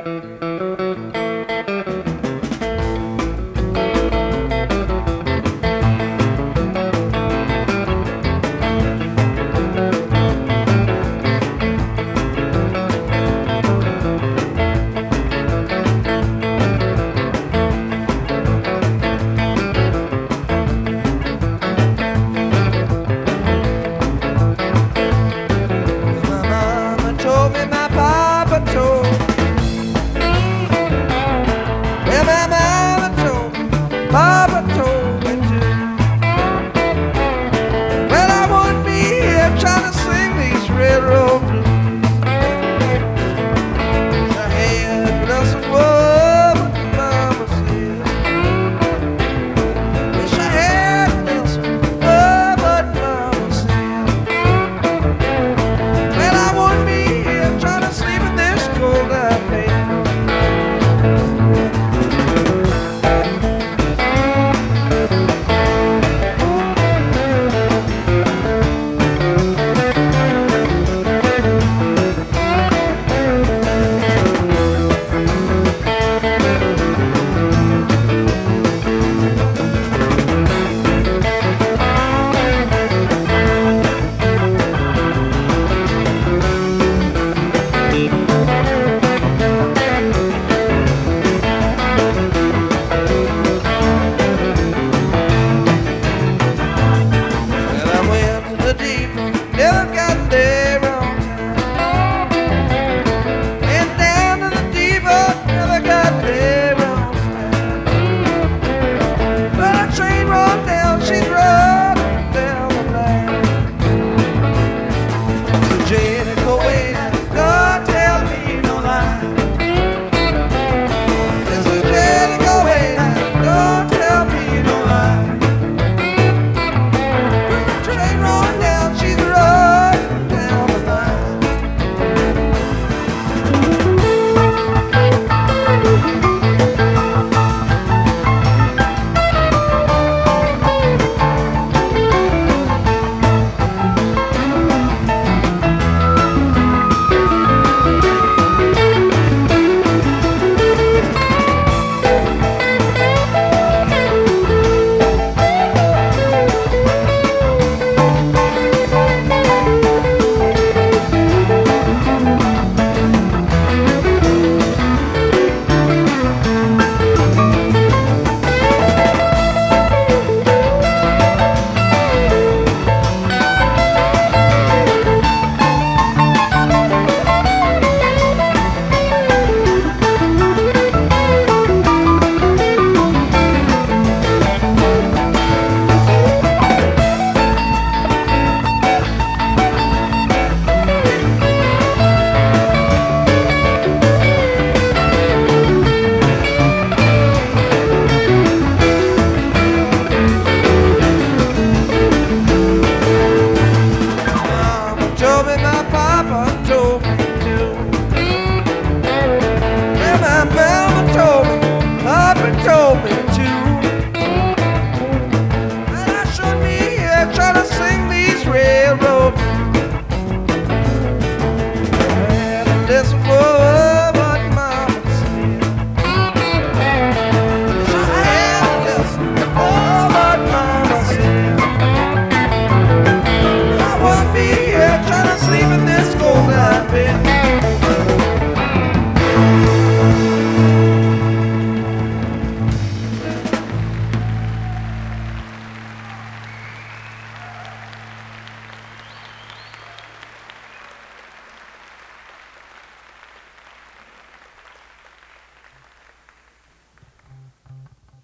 Papa told me to. Well, I wouldn't be here trying to sing these railroad blues. I had nothing but Mama said. Wish I had nothing but Mama said. Well, I wouldn't be here trying to sleep in this cold out bed. Never got there on time. Went down to the depot, never got there on time. But a train rolled down, she's running down the line. So Jenny, go away, don't tell me no lie. So Jenny, go away, don't tell me no lie. The train rolled down, she's running down the line. Told me my papa told me to. Well, my